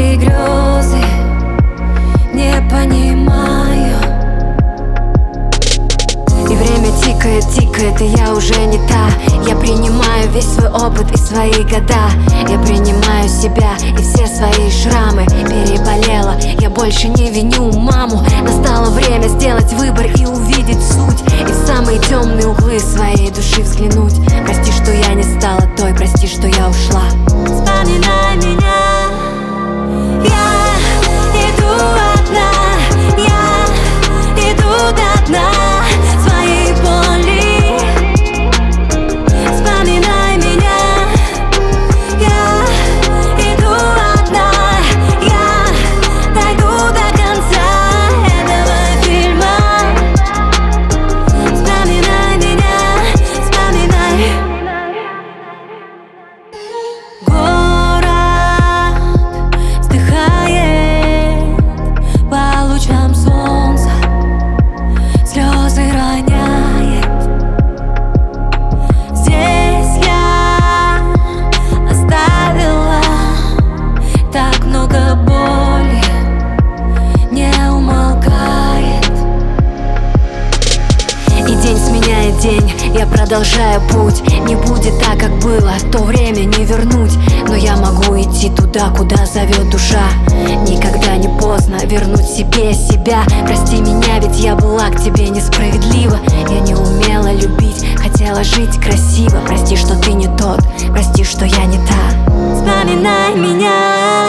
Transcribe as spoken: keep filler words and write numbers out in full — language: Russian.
твои грезы не понимаю. И время тикает, тикает, и я уже не та. Я принимаю весь свой опыт и свои года. Я принимаю себя и все свои шрамы. Переболела, я больше не виню маму. Настало время сделать выбор и увидеть суть, и в самые темные углы своей души взглянуть. Прости, что я не стала той, прости, что я ушла. Вспоминай меня. Я иду одна, я иду до дна своей боли. Вспоминай меня. Я иду одна, я дойду до конца этого фильма. Вспоминай меня, вспоминай. Город вздыхает по лучам солнца, слезы роняет. Здесь я оставила так много боли, не умолкает. И день сменяет день, я продолжаю путь. Не будет так, как было, то время не вернуть. Но я могу идти туда, куда зовет душа. Никогда не поздно вернуть себе себя. Прости меня, ведь я была к тебе несправедлива. Я не умела любить, хотела жить красиво. Прости, что ты не тот, прости, что я не та. Вспоминай меня.